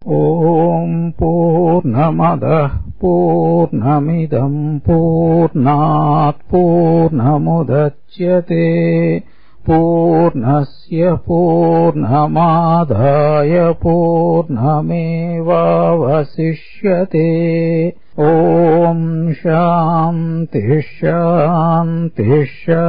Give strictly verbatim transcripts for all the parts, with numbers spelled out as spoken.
Om Purnamada Purnamidam Purnat Purnamudachyate Purnasya Purnamadaya Purnamevavasishyate. Om Shanti Shanti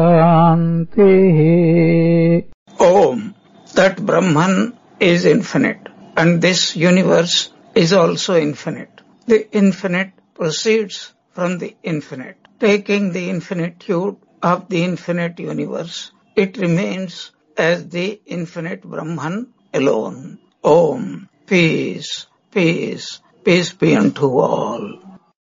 Shanti. Om, that Brahman is infinite, and this universe is also infinite. The infinite proceeds from the infinite. Taking the infinitude of the infinite universe, it remains as the infinite Brahman alone. Om, peace, peace, peace be unto all.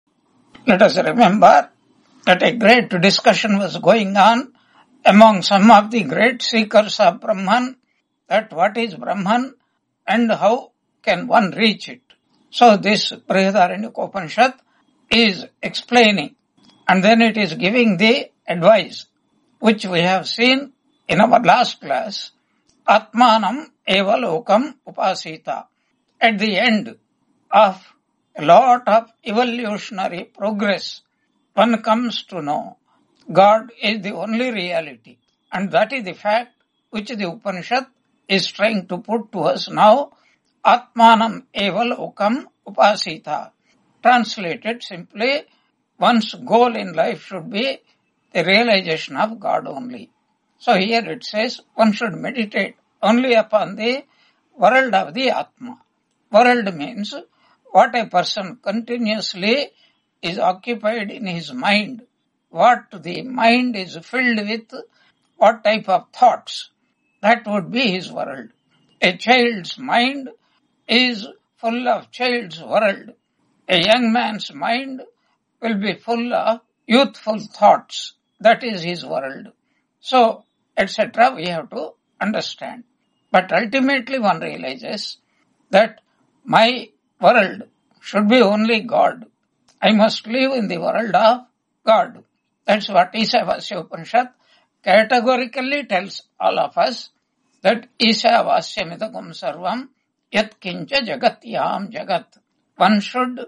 Let us remember that a great discussion was going on among some of the great seekers of Brahman, that what is Brahman and how can one reach it. So this Brihadaranyaka Upanishad is explaining, and then it is giving the advice which we have seen in our last class, Atmanam eva lokam upasita. At the end of a lot of evolutionary progress, one comes to know God is the only reality, and that is the fact which the Upanishad is trying to put to us now. Atmanam eva lokam upasita. Translated simply, one's goal in life should be the realization of God only. So here it says one should meditate only upon the world of the Atma. World means what a person continuously is occupied in his mind, what the mind is filled with, what type of thoughts, that would be his world. A child's mind is full of child's world. A young man's mind will be full of youthful thoughts. That is his world. So, et cetera we have to understand. But ultimately one realizes that my world should be only God. I must live in the world of God. That's what Ishavasya Upanishad categorically tells all of us, that Ishavasya-midagam sarvam yat kincha jagatyam jagat. One should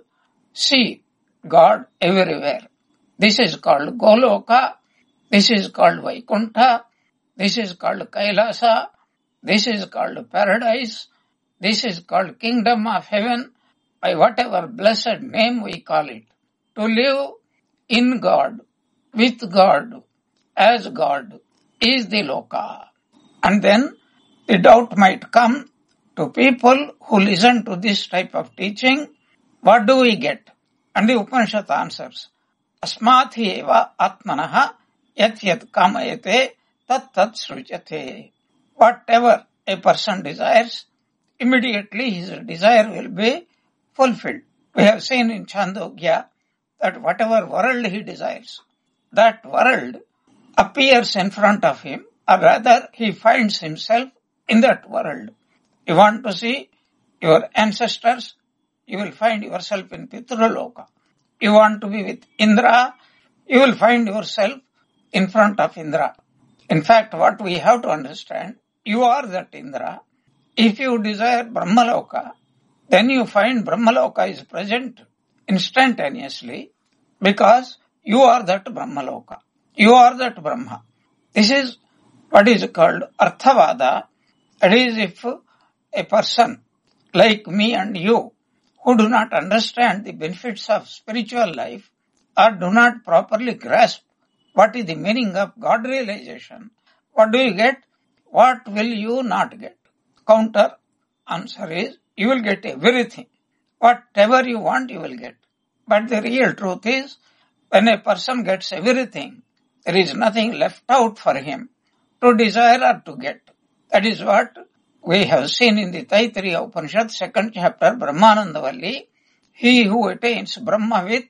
see God everywhere. This is called Goloka, this is called Vaikuntha, this is called Kailasa, this is called paradise, this is called kingdom of heaven, by whatever blessed name we call it. To live in God, with God, as God, is the loka. And then the doubt might come to people who listen to this type of teaching, what do we get? And the Upanishad answers, Asmathi eva atmanaha yat yat kamayate tat tat srujate. Whatever a person desires, immediately his desire will be fulfilled. We have seen in Chandogya that whatever world he desires, that world appears in front of him, or rather he finds himself in that world. You want to see your ancestors, you will find yourself in Pitraloka. You want to be with Indra, you will find yourself in front of Indra. In fact, what we have to understand, you are that Indra. If you desire Brahmaloka, then you find Brahmaloka is present instantaneously, because you are that Brahmaloka. You are that Brahma. This is what is called Arthavada. That is, if a person like me and you, who do not understand the benefits of spiritual life, or do not properly grasp what is the meaning of God realization, what do you get? What will you not get? Counter answer is, you will get everything. Whatever you want, you will get. But the real truth is, when a person gets everything, there is nothing left out for him to desire or to get. That is what we have seen in the Taittiriya Upanishad, second chapter, Brahmanandavalli. He who attains Brahmavid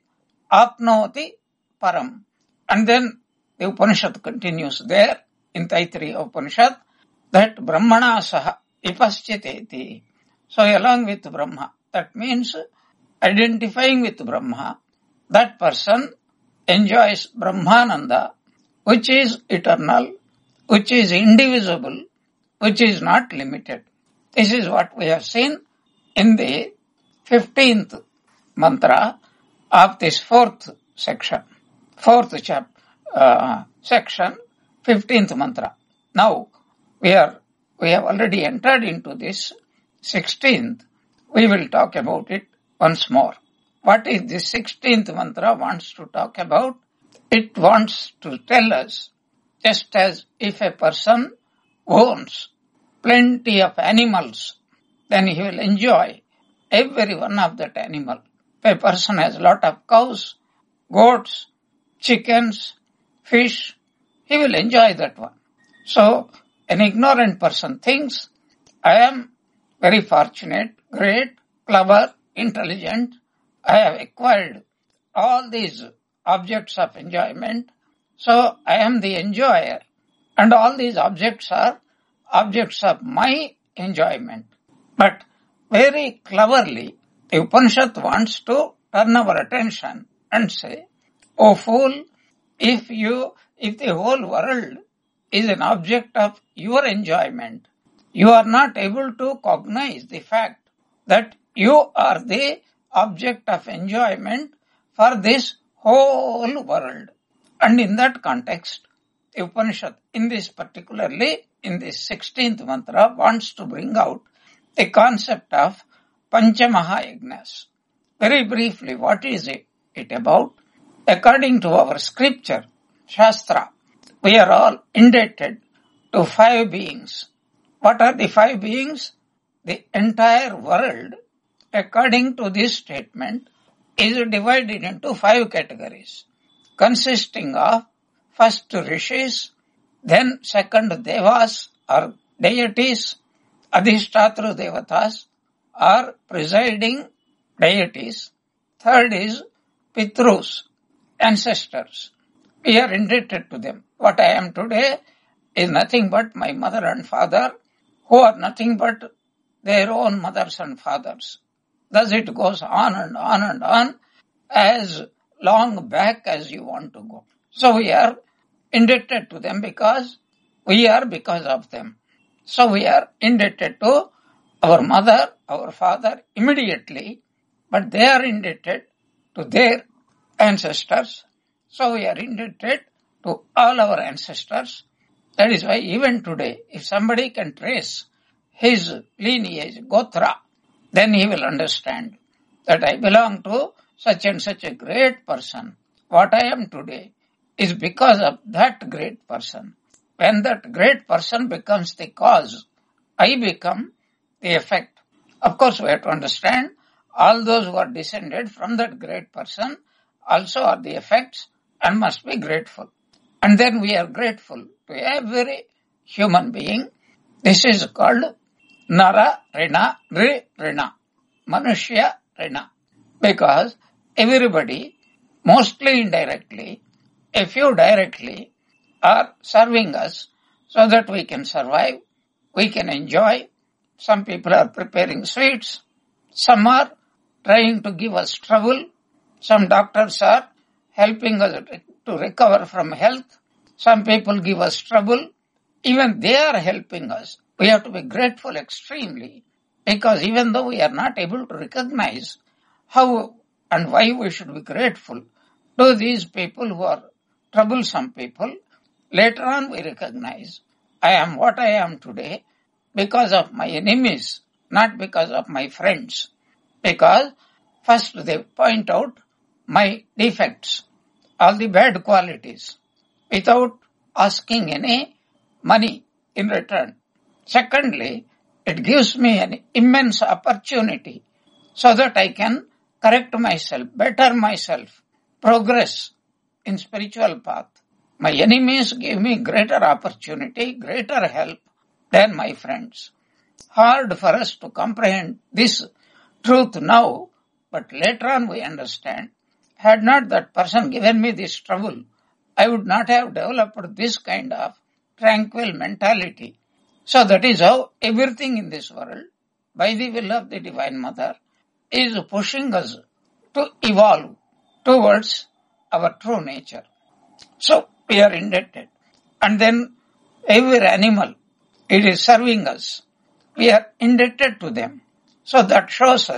apnoti param. And then the Upanishad continues there in Taittiriya Upanishad that Brahmana saha vipaschiteti. So along with Brahma, that means identifying with Brahma, that person enjoys Brahmananda, which is eternal, which is indivisible, which is not limited. This is what we have seen in the fifteenth mantra of this fourth section, fourth chap, uh, section, fifteenth mantra. Now, we are, we have already entered into this sixteenth. We will talk about it once more. What is this sixteenth mantra wants to talk about? It wants to tell us, just as if a person owns plenty of animals, then he will enjoy every one of that animal. If a person has a lot of cows, goats, chickens, fish, he will enjoy that one. So, an ignorant person thinks, I am very fortunate, great, clever, intelligent. I have acquired all these objects of enjoyment. So, I am the enjoyer. And all these objects are objects of my enjoyment. But very cleverly, the Upanishad wants to turn our attention and say, O fool, if you, if the whole world is an object of your enjoyment, you are not able to cognize the fact that you are the object of enjoyment for this whole world. And in that context, the Upanishad, in this particularly, in this sixteenth mantra, wants to bring out the concept of Panchamaha-yajnas. Very briefly, what is it, it about? According to our scripture, Shastra, we are all indebted to five beings. What are the five beings? The entire world, according to this statement, is divided into five categories, consisting of first rishis, then second devas or deities, adhishtatru devatas or presiding deities, third is pitrus, ancestors. We are indebted to them. What I am today is nothing but my mother and father, who are nothing but their own mothers and fathers. Thus it goes on and on and on as long back as you want to go. So we are indebted to them because we are because of them. So we are indebted to our mother, our father immediately, but they are indebted to their ancestors. So we are indebted to all our ancestors. That is why even today, if somebody can trace his lineage, Gotra, then he will understand that I belong to such and such a great person. What I am today is because of that great person. When that great person becomes the cause, I become the effect. Of course, we have to understand all those who are descended from that great person also are the effects and must be grateful. And then we are grateful to every human being. This is called Nara Rina Ri Rina, Manushya Rina. Because everybody, mostly indirectly, a few directly, are serving us so that we can survive, we can enjoy. Some people are preparing sweets, some are trying to give us trouble, some doctors are helping us to recover from health, some people give us trouble, even they are helping us. We have to be grateful extremely, because even though we are not able to recognize how and why we should be grateful to these people who are troublesome people, later on we recognize I am what I am today because of my enemies, not because of my friends. Because first they point out my defects, all the bad qualities, without asking any money in return. Secondly, it gives me an immense opportunity so that I can correct myself, better myself, progress in spiritual path. My enemies give me greater opportunity, greater help than my friends. Hard for us to comprehend this truth now, but later on we understand. Had not that person given me this trouble, I would not have developed this kind of tranquil mentality. So that is how everything in this world, by the will of the Divine Mother, is pushing us to evolve towards our true nature. So we are indebted. And then every animal, it is serving us. We are indebted to them. So that shows us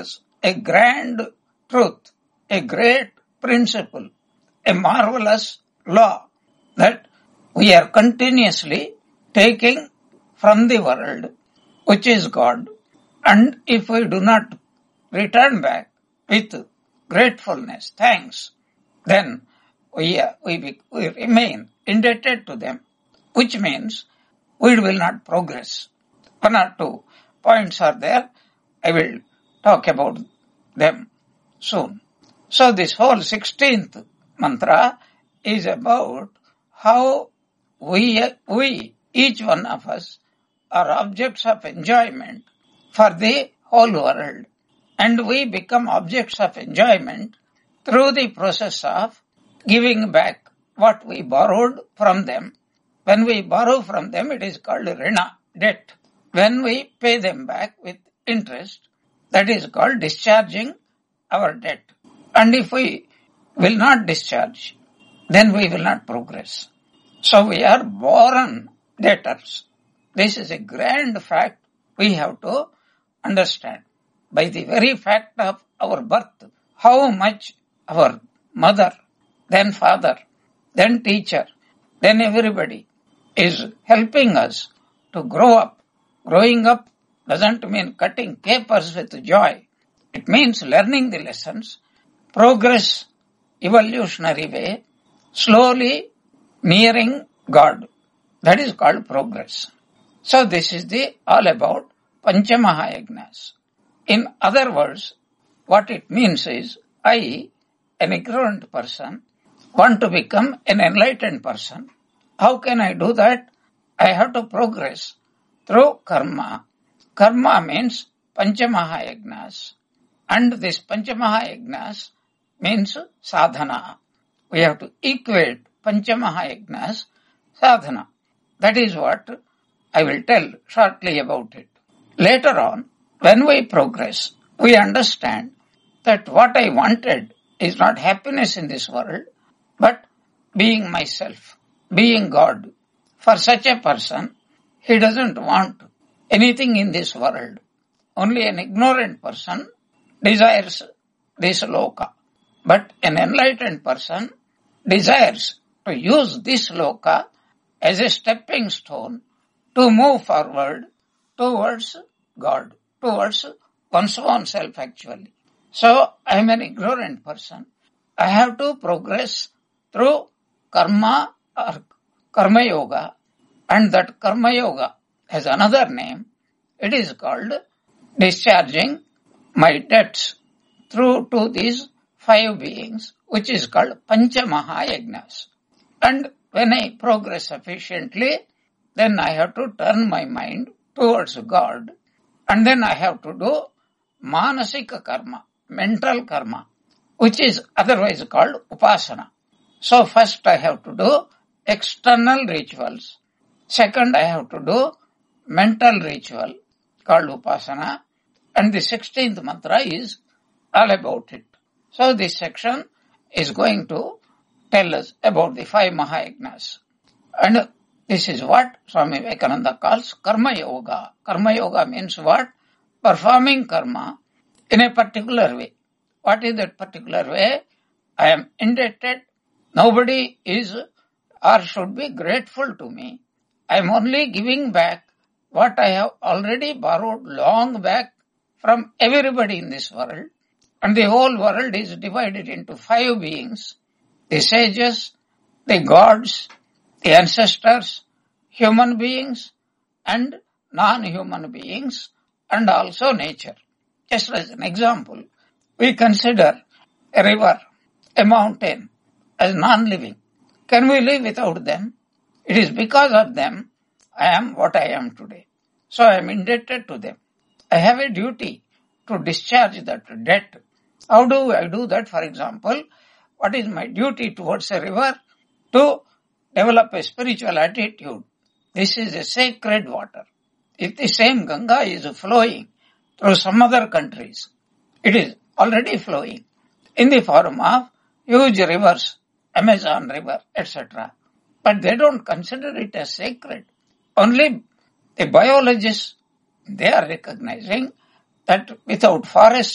a grand truth, a great principle, a marvelous law that we are continuously taking from the world, which is God. And if we do not return back with gratefulness, thanks, then we, uh, we, we remain indebted to them, which means we will not progress. One or two points are there. I will talk about them soon. So this whole sixteenth mantra is about how we, we, each one of us, are objects of enjoyment for the whole world. And we become objects of enjoyment through the process of giving back what we borrowed from them. When we borrow from them, it is called rina, debt. When we pay them back with interest, that is called discharging our debt. And if we will not discharge, then we will not progress. So we are born debtors. This is a grand fact we have to understand. By the very fact of our birth, how much our mother, then father, then teacher, then everybody is helping us to grow up. Growing up doesn't mean cutting capers with joy. It means learning the lessons, progress, evolutionary way, slowly nearing God. That is called progress. So this is the all about Panchamahayagnas. In other words, what it means is, I, an ignorant person, want to become an enlightened person. How can I do that? I have to progress through karma. Karma means Panchamahayagnas. And this Panchamahayagnas means sadhana. We have to equate Panchamahayagnas, sadhana. That is what I will tell shortly about it. Later on, when we progress, we understand that what I wanted is not happiness in this world, but being myself, being God. For such a person, he doesn't want anything in this world. Only an ignorant person desires this loka. But an enlightened person desires to use this loka as a stepping stone to move forward towards God, towards one's own self actually. So I am an ignorant person. I have to progress through karma or karma yoga, and that karma yoga has another name. It is called discharging my debts through to these five beings, which is called Panchamahayagnas. And when I progress sufficiently, then I have to turn my mind towards God, and then I have to do manasika karma, mental karma, which is otherwise called upasana. So first I have to do external rituals. Second, I have to do mental ritual called upasana. And the sixteenth mantra is all about it. So this section is going to tell us about the five Mahayagnas. And this is what Swami Vivekananda calls Karma Yoga. Karma Yoga means what? Performing karma in a particular way. What is that particular way? I am indebted. Nobody is or should be grateful to me. I am only giving back what I have already borrowed long back from everybody in this world. And the whole world is divided into five beings: the sages, the gods, the ancestors, human beings, and non-human beings, and also nature. Just as an example, we consider a river, a mountain as non-living. Can we live without them? It is because of them I am what I am today. So I am indebted to them. I have a duty to discharge that debt. How do I do that? For example, what is my duty towards a river? To develop a spiritual attitude. This is a sacred water. If the same Ganga is flowing through some other countries, it is already flowing in the form of huge rivers, Amazon river, et cetera. But they don't consider it as sacred. Only the biologists, they are recognizing that without forests,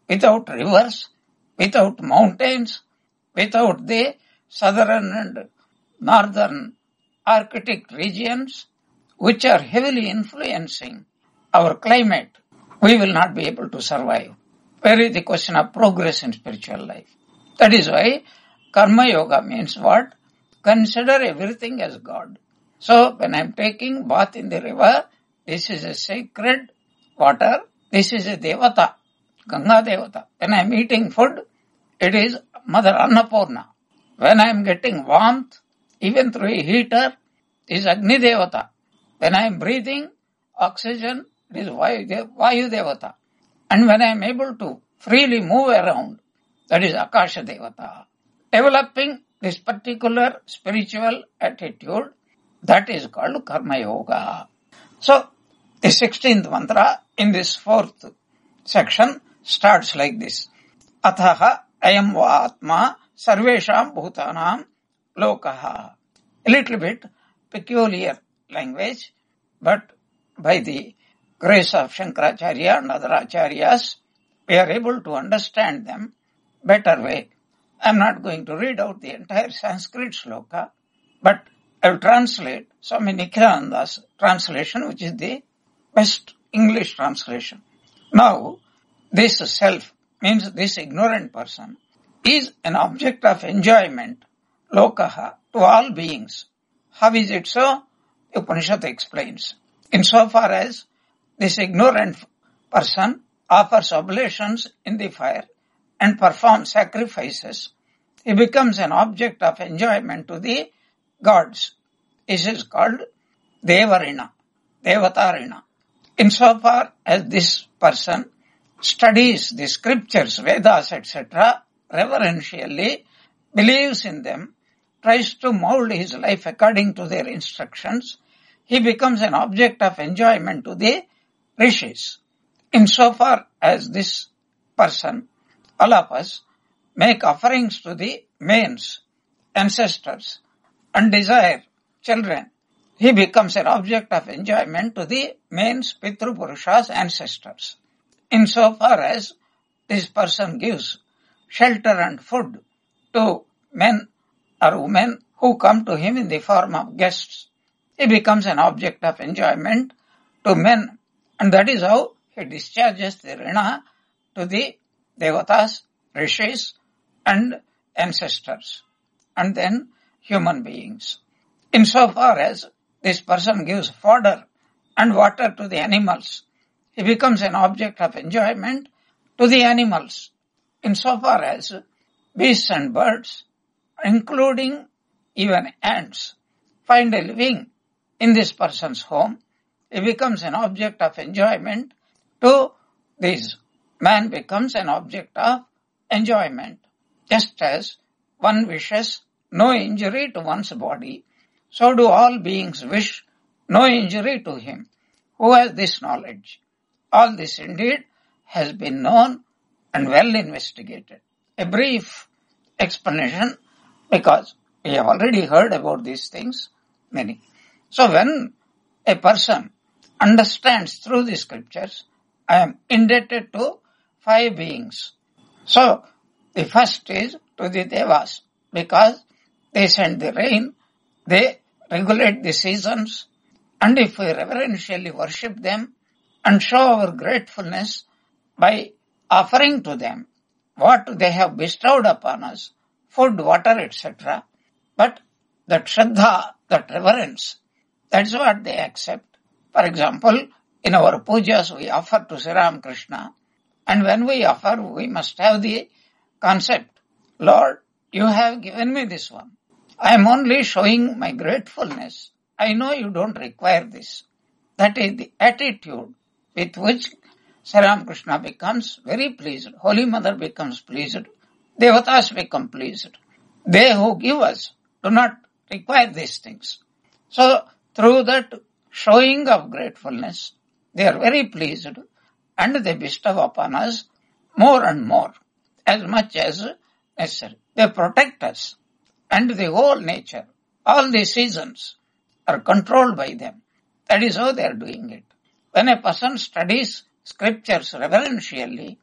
without rivers, without mountains, without the southern and northern Arctic regions, which are heavily influencing our climate, we will not be able to survive. Where is the question of progress in spiritual life? That is why Karma Yoga means what? Consider everything as God. So when I am taking bath in the river, this is a sacred water. This is a Devata, Ganga Devata. When I am eating food, it is Mother Annapurna. When I am getting warmth, even through a heater, it is Agni Devata. When I am breathing oxygen, it is Vayu Devata. And when I am able to freely move around, that is Akasha Devata. Developing this particular spiritual attitude, that is called Karma Yoga. So, the sixteenth mantra in this fourth section starts like this. Athaha ayam va atma sarvesham bhutanam lokaha. A little bit peculiar language, but by the grace of Shankaracharya and other acharyas, we are able to understand them better way. I am not going to read out the entire Sanskrit shloka, but I will translate Swami Nikhilananda's translation, which is the best English translation. Now, this self means this ignorant person is an object of enjoyment, lokaha, to all beings. How is it so? The Upanishad explains. Insofar as this ignorant person offers oblations in the fire and performs sacrifices, he becomes an object of enjoyment to the gods. This is called Devarina, Devatarina. Insofar as this person studies the scriptures, Vedas, et cetera, reverentially, believes in them, tries to mold his life according to their instructions, he becomes an object of enjoyment to the rishis. Insofar as this person, all of us, make offerings to the mains, ancestors, and desire children, he becomes an object of enjoyment to the mains, Pitru Purushas, ancestors. Insofar as this person gives shelter and food to men or women who come to him in the form of guests, he becomes an object of enjoyment to men, and that is how he discharges the rina to the devatas, rishis, and ancestors, and then human beings. Insofar as this person gives fodder and water to the animals, he becomes an object of enjoyment to the animals. Insofar as beasts and birds, including even ants, find a living in this person's home, he becomes an object of enjoyment to these. Man becomes an object of enjoyment. Just as one wishes no injury to one's body, so do all beings wish no injury to him who has this knowledge. All this indeed has been known and well investigated. A brief explanation, because we have already heard about these things, many. So when a person understands through the scriptures, I am indebted to five beings. So the first is to the Devas, because they send the rain, they regulate the seasons, and if we reverentially worship them and show our gratefulness by offering to them what they have bestowed upon us, food, water, et cetera, but that Shraddha, that reverence, that's what they accept. For example, in our pujas we offer to Sri Ram Krishna, and when we offer, we must have the concept, Lord, you have given me this one. I am only showing my gratefulness. I know you don't require this. That is the attitude with which Sri Ram Krishna becomes very pleased. Holy Mother becomes pleased. Devatas become pleased. They who give us do not require these things. So, through that showing of gratefulness, they are very pleased and they bestow upon us more and more, as much as necessary. They protect us, and the whole nature, all the seasons are controlled by them. That is how they are doing it. When a person studies scriptures reverentially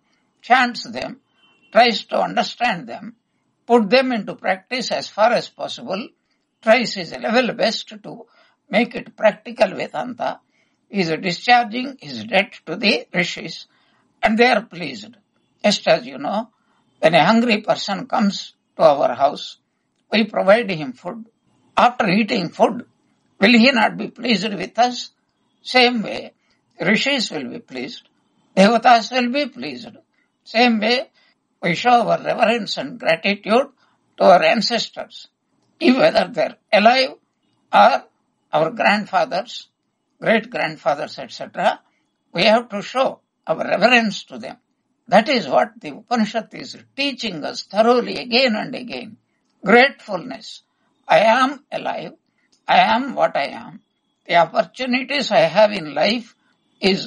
chants them, tries to understand them, put them into practice as far as possible, tries his level best to make it practical Vedanta, is discharging his debt to the rishis, and they are pleased. Just as you know, when a hungry person comes to our house, we provide him food. After eating food, will he not be pleased with us? Same way, rishis will be pleased. Devatas will be pleased. Same way, we show our reverence and gratitude to our ancestors. If whether they're alive or our grandfathers, great-grandfathers, et cetera, we have to show our reverence to them. That is what the Upanishad is teaching us thoroughly again and again. Gratefulness. I am alive. I am what I am. The opportunities I have in life is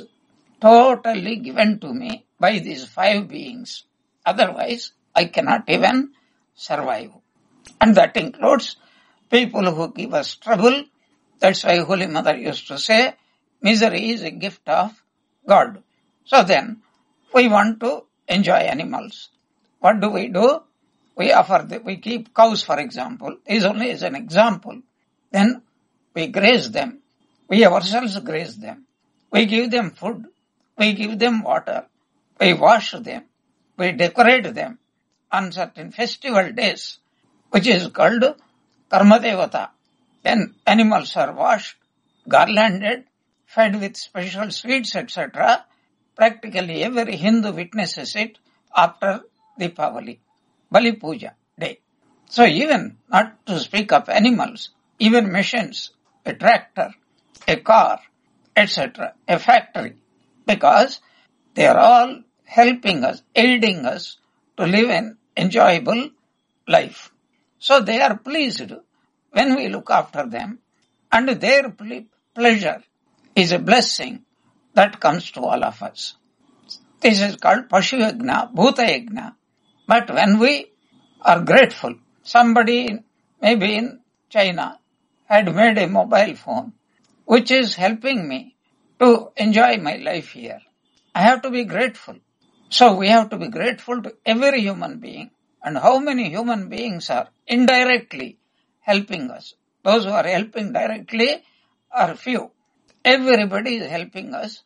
totally given to me by these five beings. Otherwise, I cannot even survive. And that includes people who give us trouble. That's why Holy Mother used to say, misery is a gift of God. So then, we want to enjoy animals. What do we do? We offer, the, we keep cows, for example. This only is an example. Then we graze them. We ourselves graze them. We give them food. We give them water. We wash them. We decorate them on certain festival days, which is called Karma Devata. Then animals are washed, garlanded, fed with special sweets, et cetera. Practically every Hindu witnesses it after Deepavali, Bali Puja day. So even, not to speak of animals, even machines, a tractor, a car, et cetera, a factory, because they are all helping us, aiding us to live an enjoyable life. So they are pleased when we look after them, and their ple- pleasure is a blessing that comes to all of us. This is called Pashu Yajna, Bhuta Yajna. But when we are grateful, somebody maybe in China had made a mobile phone which is helping me to enjoy my life here. I have to be grateful. So we have to be grateful to every human being. And how many human beings are indirectly helping us? Those who are helping directly are few. Everybody is helping us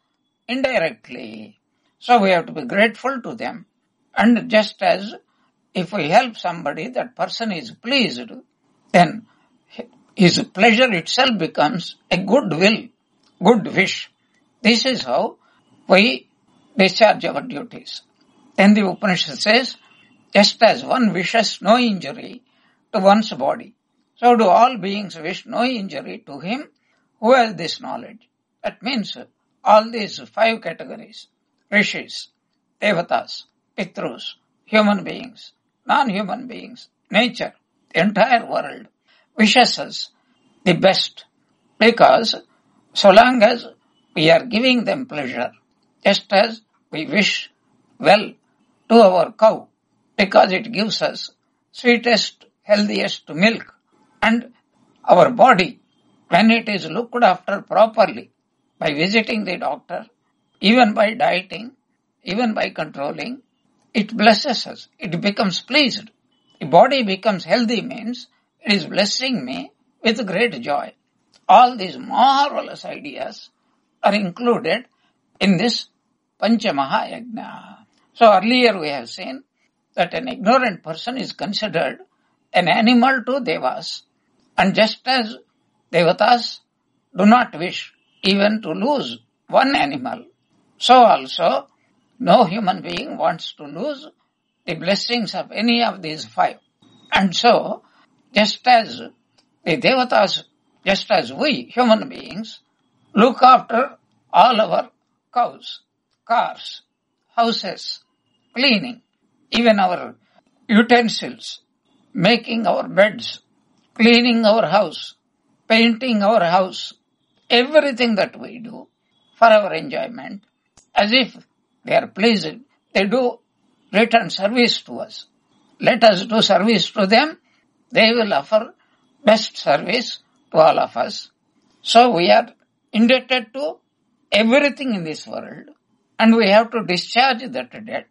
indirectly. So we have to be grateful to them. And just as if we help somebody, that person is pleased, then his pleasure itself becomes a good will, good wish. This is how we discharge our duties. Then the Upanishad says, just as one wishes no injury to one's body, so do all beings wish no injury to him who has this knowledge. That means all these five categories, rishis, devatas, pitrus, human beings, non-human beings, nature, the entire world wishes us the best, because so long as we are giving them pleasure, just as we wish well to our cow, because it gives us sweetest, healthiest milk, and our body, when it is looked after properly, by visiting the doctor, even by dieting, even by controlling, it blesses us. It becomes pleased. The body becomes healthy means it is blessing me with great joy. All these marvelous ideas are included in this Panchamaha Yajna. So earlier we have seen that an ignorant person is considered an animal to devas. And just as devatas do not wish even to lose one animal, so also no human being wants to lose the blessings of any of these five. And so, just as the devatas, just as we human beings look after all our cows, cars, houses, cleaning, even our utensils, making our beds, cleaning our house, painting our house, everything that we do for our enjoyment, as if they are pleased, they do return service to us. Let us do service to them, they will offer best service to all of us. So we are indebted to everything in this world, and we have to discharge that debt.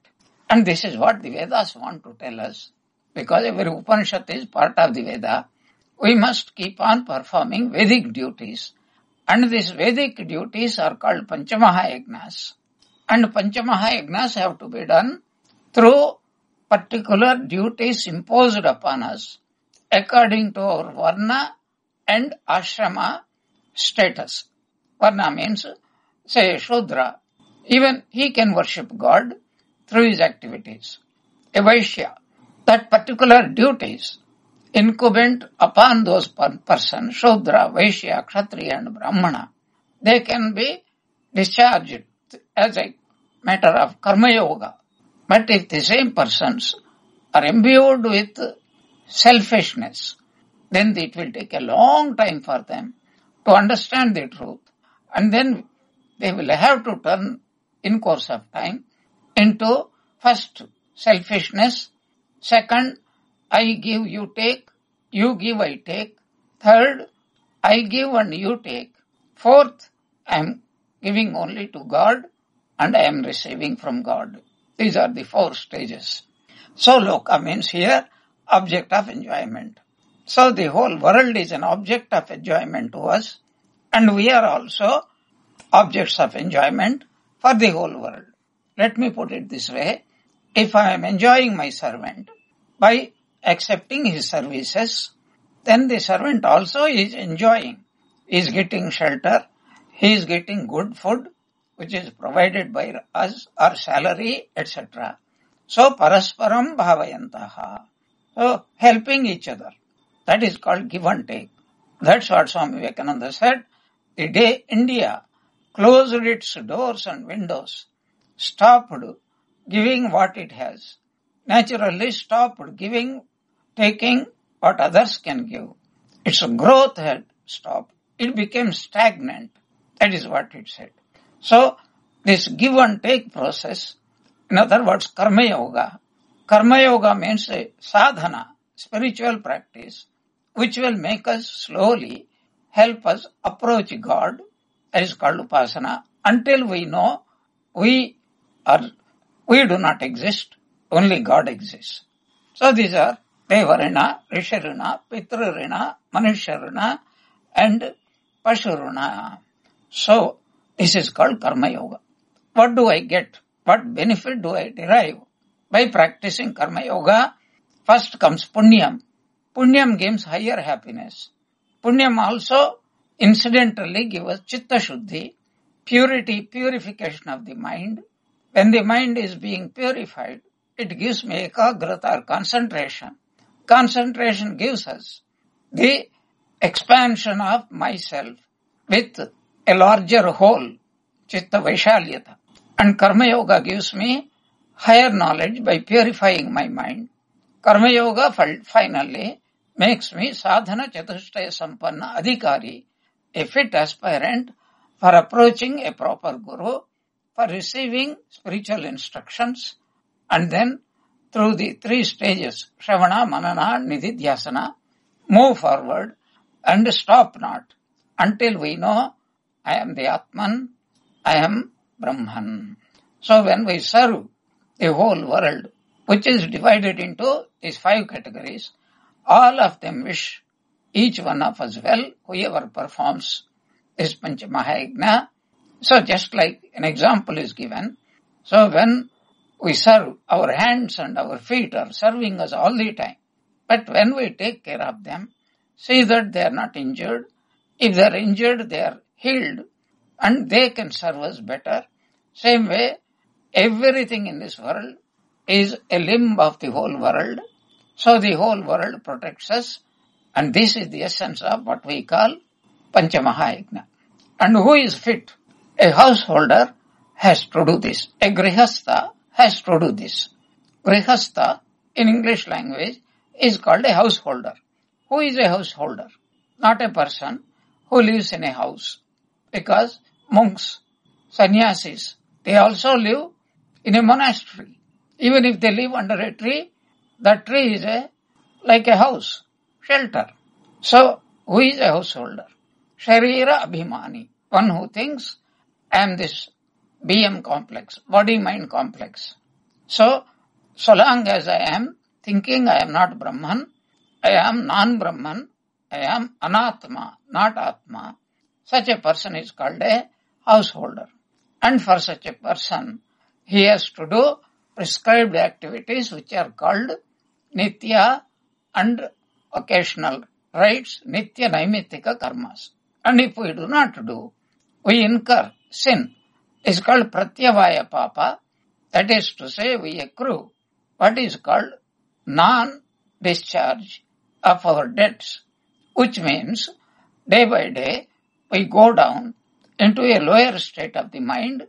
And this is what the Vedas want to tell us. Because every Upanishad is part of the Veda, we must keep on performing Vedic duties. And these Vedic duties are called Panchamahayagnas. And Panchamahayagnas have to be done through particular duties imposed upon us according to our Varna and Ashrama status. Varna means, say, Shudra. Even he can worship God through his activities. A Vaishya, that particular duties incumbent upon those per- persons, Shudra, Vaishya, Kshatriya and Brahmana, they can be discharged as a matter of Karma Yoga. But if the same persons are imbued with selfishness, then it will take a long time for them to understand the truth. And then they will have to turn in course of time into first selfishness, second I give, you take, you give, I take, third I give and you take, fourth I am giving only to God and I am receiving from God. These are the four stages. So loka means here object of enjoyment. So the whole world is an object of enjoyment to us, and we are also objects of enjoyment for the whole world. Let me put it this way. If I am enjoying my servant by accepting his services, then the servant also is enjoying. He is getting shelter, he is getting good food, which is provided by us, our salary, et cetera. So, parasparam bhavayantaha. So, helping each other. That is called give and take. That's what Swami Vivekananda said. The day India closed its doors and windows, stopped giving what it has, naturally stopped giving, taking what others can give. Its growth had stopped. It became stagnant. That is what it said. So, this give and take process, in other words, Karma Yoga. Karma Yoga means a sadhana, spiritual practice, which will make us slowly help us approach God, that is called Upasana, until we know we are, we do not exist, only God exists. So these are Devarina, Risharina, Pitrarina, Manusharina, and Pashurina. So, this is called Karma Yoga. What do I get? What benefit do I derive? By practicing Karma Yoga, first comes Punyam. Punyam gives higher happiness. Punyam also incidentally gives us Chitta Shuddhi, purity, purification of the mind. When the mind is being purified, it gives me ekagrata or concentration. Concentration gives us the expansion of myself with a larger whole, Chitta Vaishalyata. And Karma Yoga gives me higher knowledge by purifying my mind. Karma Yoga finally makes me Sadhana Chatushtaya Sampanna Adhikari, a fit aspirant for approaching a proper Guru, for receiving spiritual instructions, and then through the three stages, Shravana, Manana, Nididhyasana, move forward and stop not until we know I am the Atman, I am Brahman. So when we serve the whole world, which is divided into these five categories, all of them wish each one of us well, whoever performs this Panchamahayagna. So just like an example is given, so when we serve, our hands and our feet are serving us all the time. But when we take care of them, see that they are not injured. If they are injured, they are healed and they can serve us better. Same way, everything in this world is a limb of the whole world. So the whole world protects us, and this is the essence of what we call Panchamahayagna. And who is fit? A householder has to do this. A grihastha has to do this. Grihastha in English language is called a householder. Who is a householder? Not a person who lives in a house. Because monks, sannyasis, they also live in a monastery. Even if they live under a tree, that tree is a, like a house, shelter. So, who is a householder? Sharira Abhimani, one who thinks, I am this B M complex, body-mind complex. So, So long as I am thinking I am not Brahman, I am non-Brahman, I am Anatma, not Atma, such a person is called a householder. And for such a person, he has to do prescribed activities which are called Nitya and occasional rites, Nitya Naimittika karmas. And if we do not do, we incur sin. It's called Pratyavaya Papa. That is to say, we accrue what is called non-discharge of our debts, which means day by day we go down into a lower state of the mind.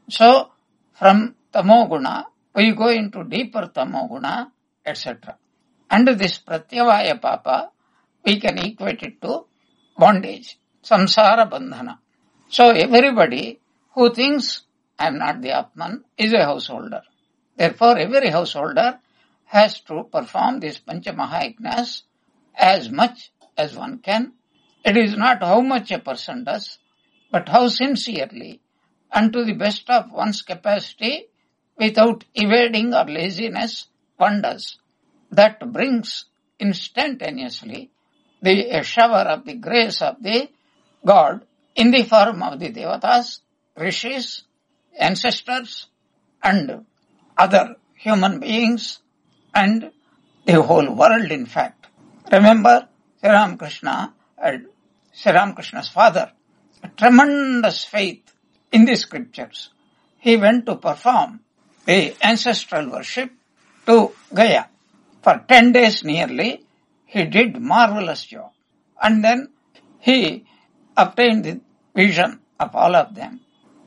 So from Tamoguna, we go into deeper Tamoguna, et cetera. And this Pratyavaya Papa, we can equate it to bondage, samsara bandhana. So everybody who thinks I am not the Atman is a householder. Therefore, every householder has to perform these Pancha Mahayajnas as much as one can. It is not how much a person does, but how sincerely and to the best of one's capacity without evading or laziness one does. That brings instantaneously the a shower of the grace of the God in the form of the Devatas, Rishis, ancestors and other human beings and the whole world in fact. Remember, Sri Ramakrishna had Sri Ramakrishna's father, a tremendous faith in the scriptures. He went to perform the ancestral worship to Gaya. For ten days nearly, he did marvelous job. And then he obtained the vision of all of them.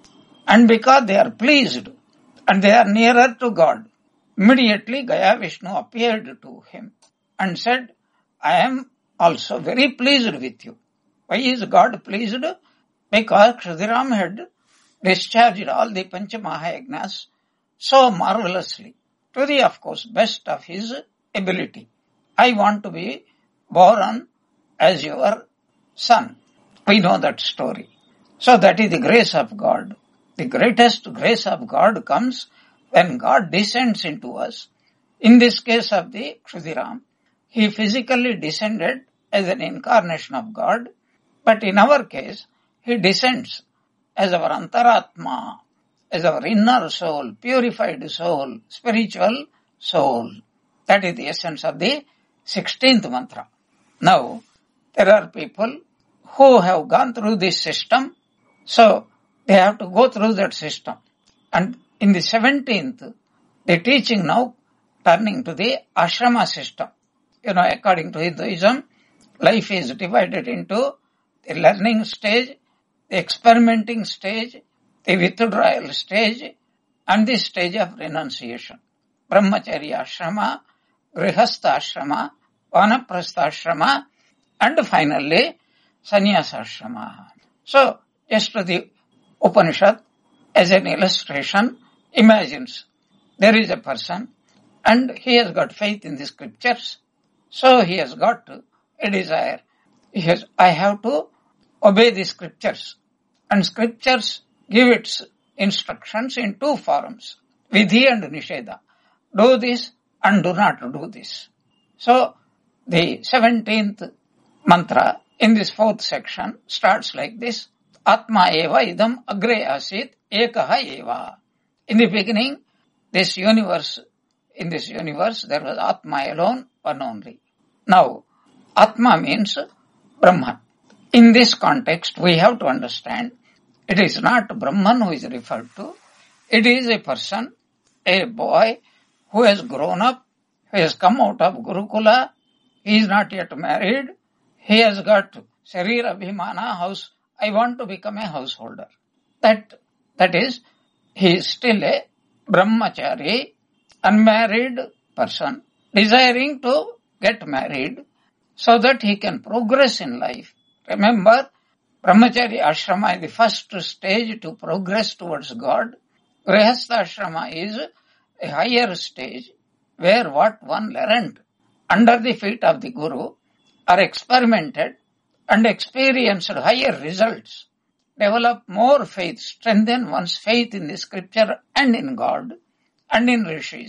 And because they are pleased and they are nearer to God, immediately Gaya Vishnu appeared to him and said, I am also very pleased with you. Why is God pleased? Because Kshudiram had discharged all the Pancha Mahayajnas so marvelously, to the, of course, best of his ability. I want to be born as your son. We know that story. So that is the grace of God. The greatest grace of God comes when God descends into us. In this case of the Kshudiram, he physically descended as an incarnation of God, but in our case, he descends as our Antaratma, as our inner soul, purified soul, spiritual soul. That is the essence of the sixteenth mantra. Now, there are people who have gone through this system, so they have to go through that system. And in the seventeenth, the teaching now turning to the ashrama system. You know, according to Hinduism, life is divided into the learning stage, the experimenting stage, the withdrawal stage, and the stage of renunciation. Brahmacharya ashrama, grihastha ashrama, vanaprastha ashrama, and finally sannyasa ashrama. So, just the Upanishad, as an illustration, imagines there is a person and he has got faith in the scriptures, so he has got a desire. He has, I have to obey the scriptures, and scriptures give its instructions in two forms, vidhi and nisheda. Do this and do not do this. So, the seventeenth mantra in this fourth section starts like this: Atma eva idam agre asit ekaha eva. In the beginning, this universe, in this universe, there was Atma alone, one only. Now, Atma means Brahman. In this context, we have to understand it is not Brahman who is referred to. It is a person, a boy who has grown up, who has come out of Gurukula. He is not yet married. He has got Sharira Bhimana house. I want to become a householder. That, that is, he is still a brahmachari, unmarried person, desiring to get married so that he can progress in life. Remember, brahmachari ashrama is the first stage to progress towards God. Grihastha ashrama is a higher stage where what one learned under the feet of the Guru are experimented and experienced higher results, develop more faith, strengthen one's faith in the scripture and in God and in rishis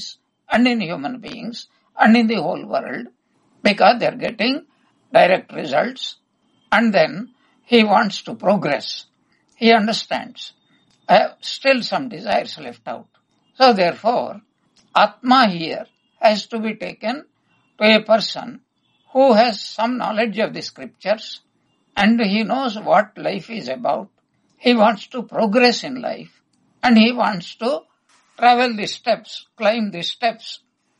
and in human beings and in the whole world, because they are getting direct results, and then he wants to progress. He understands. I have still some desires left out. So therefore, Atma here has to be taken to a person who has some knowledge of the scriptures and he knows what life is about. He wants to progress in life and he wants to travel the steps, climb the steps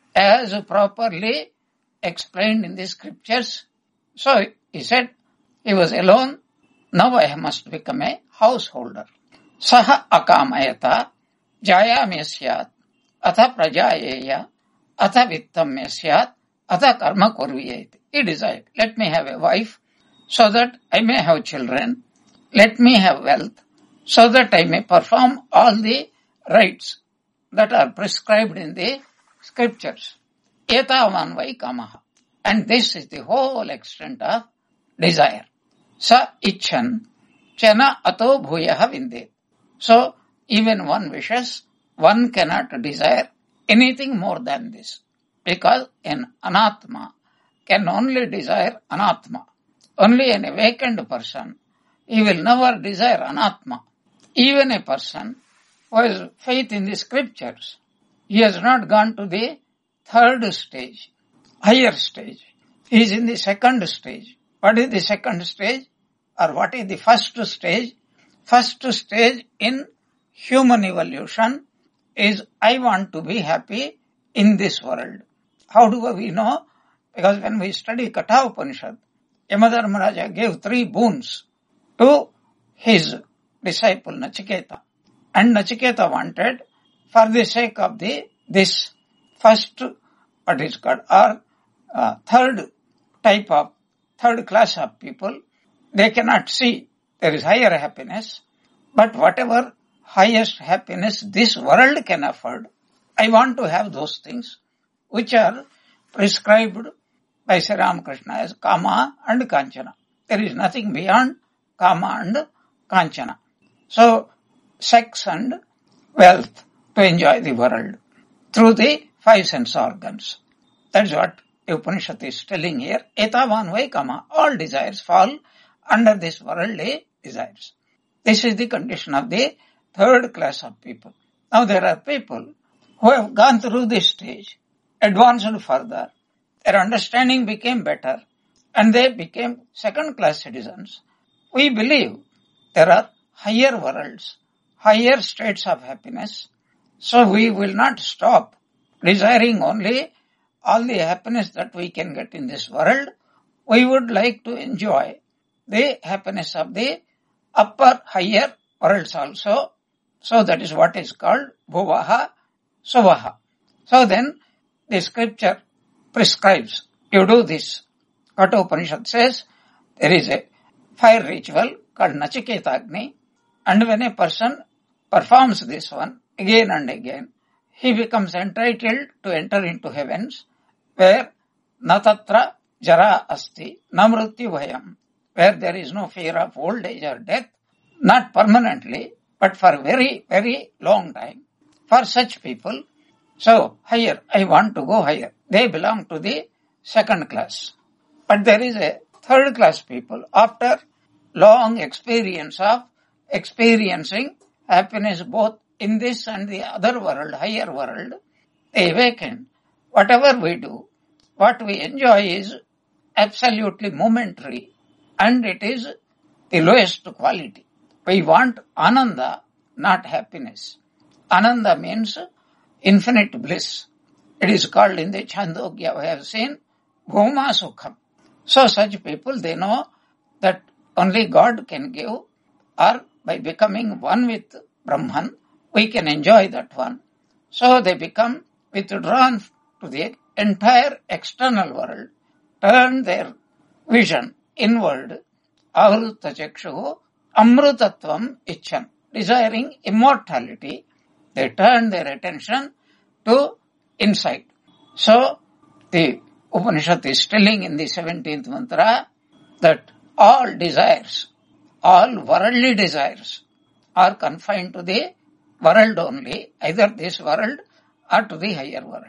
as properly explained in the scriptures. So he said he was alone. Now I must become a householder. Saha akamayata jayame syat atha prajayeya atha vittamya syat atha karma kurviyeti. He desired, let me have a wife so that I may have children. Let me have wealth so that I may perform all the rites that are prescribed in the scriptures. Etavan vai kamaha. And this is the whole extent of desire. Sa icchan chana ato bhuyaha vindet. So, even one wishes, one cannot desire anything more than this. Because an anatma can only desire anatma. Only an awakened person, he will never desire anatma. Even a person who has faith in the scriptures, he has not gone to the third stage, higher stage. He is in the second stage. What is the second stage? Or what is the first stage? First stage in human evolution is I want to be happy in this world. How do we know? Because when we study Katha Upanishad, Yamadharmaraja gave three boons to his disciple Nachiketa. And Nachiketa wanted, for the sake of the this first, what is called, or uh, third type of, third class of people, they cannot see there is higher happiness, but whatever highest happiness this world can afford, I want to have those things which are prescribed by Sri Ramakrishna as Kama and Kanchana. There is nothing beyond Kama and Kanchana. So, sex and wealth to enjoy the world through the five sense organs. That's what the Upanishad is telling here. Etavan vai kama. All desires fall under this worldly desires. This is the condition of the third class of people. Now there are people who have gone through this stage, advanced further, their understanding became better, and they became second class citizens. We believe there are higher worlds, higher states of happiness, so we will not stop desiring only all the happiness that we can get in this world. We would like to enjoy the happiness of the upper, higher worlds also. So that is what is called Bhuvaha Suvaha. So then the scripture prescribes you do this. Katha Upanishad says there is a fire ritual called Nachiketagni, and when a person performs this one again and again, he becomes entitled to enter into heavens where natatra jara asti namrutyu bhayam, where there is no fear of old age or death, not permanently, but for a very, very long time. For such people, so higher, I want to go higher. They belong to the second class. But there is a third class people, after long experience of experiencing happiness both in this and the other world, higher world, they awaken. Whatever we do, what we enjoy is absolutely momentary, and it is the lowest quality. We want ananda, not happiness. Ananda means infinite bliss. It is called in the Chandogya, we have seen, Bhuma Sukham. So such people, they know that only God can give, or by becoming one with Brahman, we can enjoy that one. So they become withdrawn to the entire external world, turn their vision inward, avruta chakshu, amrutatvam icchan, desiring immortality, they turn their attention to inside. So the Upanishad is telling in the seventeenth mantra that all desires, all worldly desires are confined to the world only, either this world or to the higher world.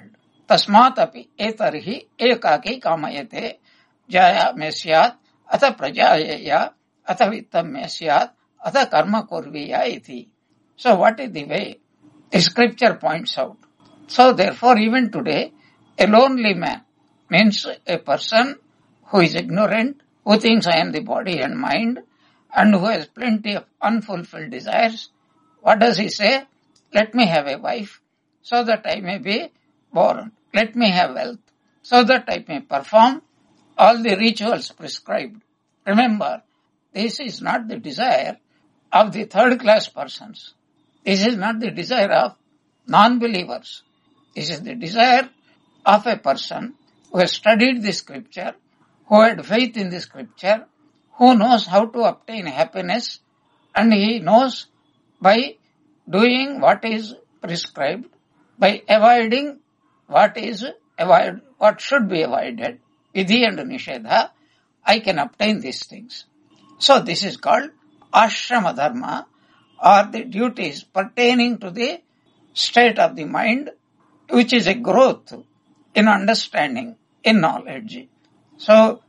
तस्मात् अपि एतर्हि एकाकी कामयते जया मे स्यात् अथ प्रजायेया अथ वित्तं मे स्यात् अथ कर्म कुर्वीया इति. So what is the way? The scripture points out. So therefore even today a lonely man means a person who is ignorant, who thinks I am the body and mind, and who has plenty of unfulfilled desires. What does he say? Let me have a wife so that I may be born. Let me have wealth so that I may perform all the rituals prescribed. Remember, this is not the desire of the third class persons. This is not the desire of non-believers. This is the desire of a person who has studied the scripture, who had faith in the scripture, who knows how to obtain happiness, and he knows by doing what is prescribed, by avoiding what is avoid, what should be avoided, vidhi and nishedha, I can obtain these things. So this is called ashrama dharma, or the duties pertaining to the state of the mind, which is a growth in understanding, in knowledge. So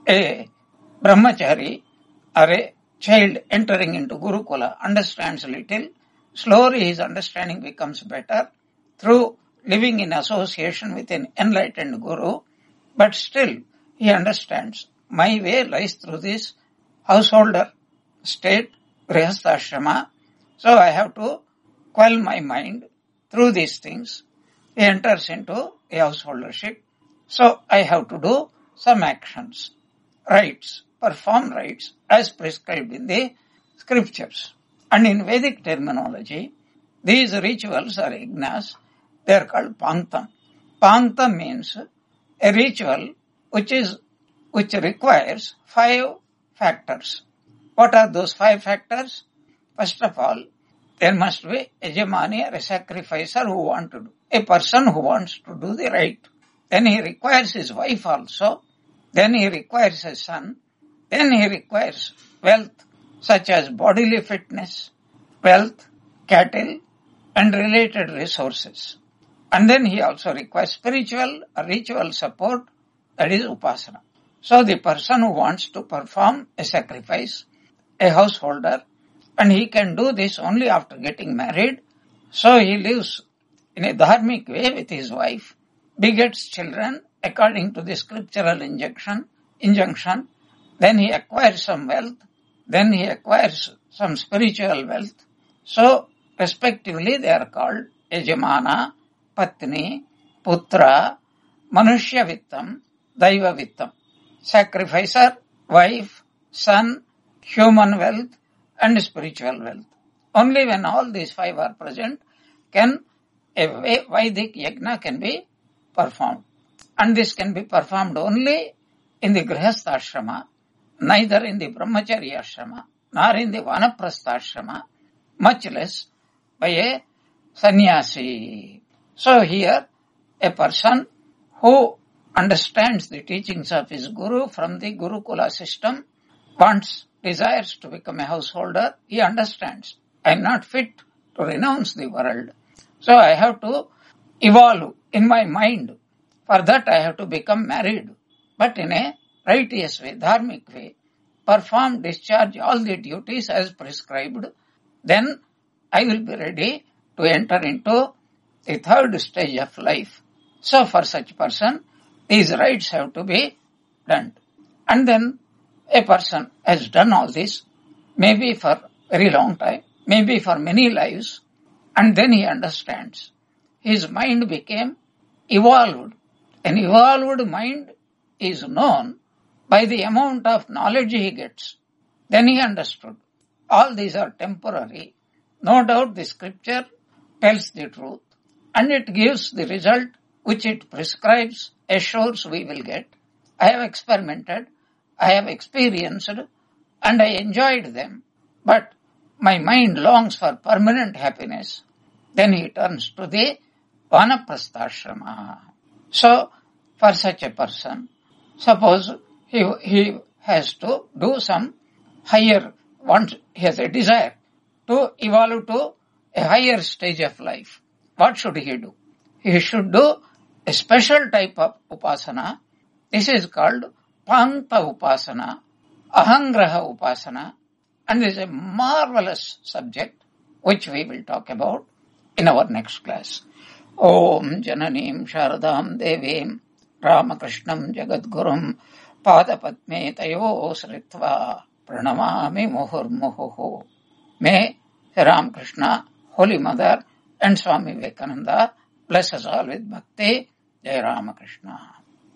a brahmachari or a child entering into Gurukula understands little. Slowly his understanding becomes better through living in association with an enlightened Guru, but still he understands my way lies through this householder state, grihastha-ashrama, so I have to quell my mind through these things. He enters into a householdership, so I have to do some actions, rites, perform rites as prescribed in the scriptures. And in Vedic terminology, these rituals or yajnas, they are called panktam. Panktam means a ritual which is which requires five factors. What are those five factors? First of all, there must be a yajamani or a sacrificer who wants to do, a person who wants to do the right. Then he requires his wife also. Then he requires a son. Then he requires wealth, such as bodily fitness, wealth, cattle, and related resources. And then he also requires spiritual or ritual support, that is upasana. So the person who wants to perform a sacrifice, a householder, and he can do this only after getting married, so he lives in a dharmic way with his wife, begets children according to the scriptural injunction, injunction, then he acquires some wealth, then he acquires some spiritual wealth. So, respectively, they are called Yajamana, Patni, Putra, Manushya Vittam, Daiva Vittam. Sacrificer, wife, son, human wealth, and spiritual wealth. Only when all these five are present can a Vedic yajna can be performed. And this can be performed only in the Grihastha ashrama, neither in the Brahmacharya ashrama, nor in the Vanaprastha ashrama, much less by a sannyasi. So here, a person who understands the teachings of his guru from the Gurukula system, wants, desires to become a householder, he understands, I am not fit to renounce the world. So I have to evolve in my mind. For that I have to become married, but in a righteous way, dharmic way, perform, discharge all the duties as prescribed, then I will be ready to enter into the third stage of life. So for such person, these rites have to be done. And then a person has done all this, maybe for very long time, maybe for many lives, and then he understands. His mind became evolved. An evolved mind is known by the amount of knowledge he gets. Then he understood. All these are temporary. No doubt the scripture tells the truth, and it gives the result which it prescribes, assures we will get. I have experimented, I have experienced, and I enjoyed them, but my mind longs for permanent happiness. Then he turns to the Vanaprastha ashrama. So, for such a person, suppose he, he has to do some higher, wants, he has a desire to evolve to a higher stage of life. What should he do? He should do a special type of upasana. This is called Panta Upasana, Ahangraha Upasana, and this is a marvelous subject which we will talk about in our next class. Om Jananim Sharadam Devim Ramakrishnam Jagadgurum Padapadme Tayo Sritva Pranamami Muhurmuhu. May Ramakrishna, Holy Mother, and Swami Vivekananda bless us all with bhakti. Jai Ramakrishna.